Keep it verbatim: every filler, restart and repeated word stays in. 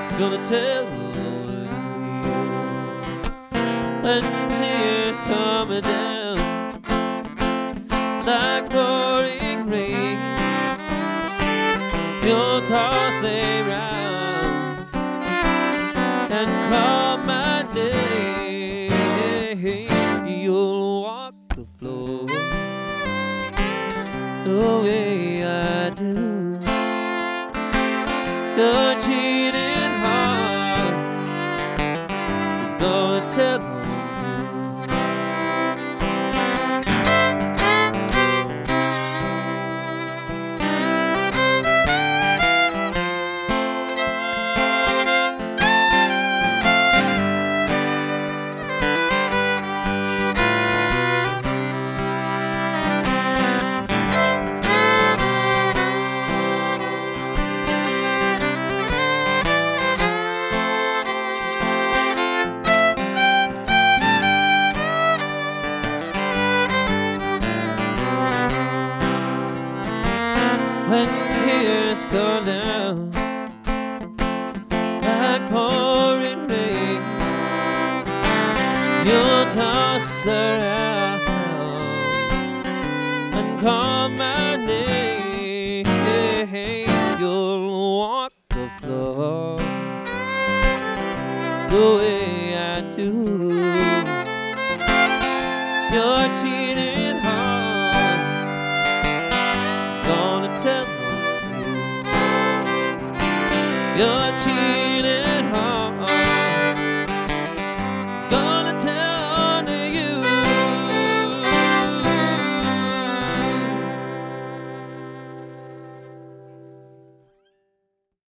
Gonna tell you when tears coming down like pouring rain. You'll toss around and call my name. You'll walk the floor the way I do. Your cheating heart is gonna tell on you. When tears come down like pouring rain, you'll toss around and call my name. You'll walk the floor the way I do. Your cheating heart is gonna tell on you. Your cheating heart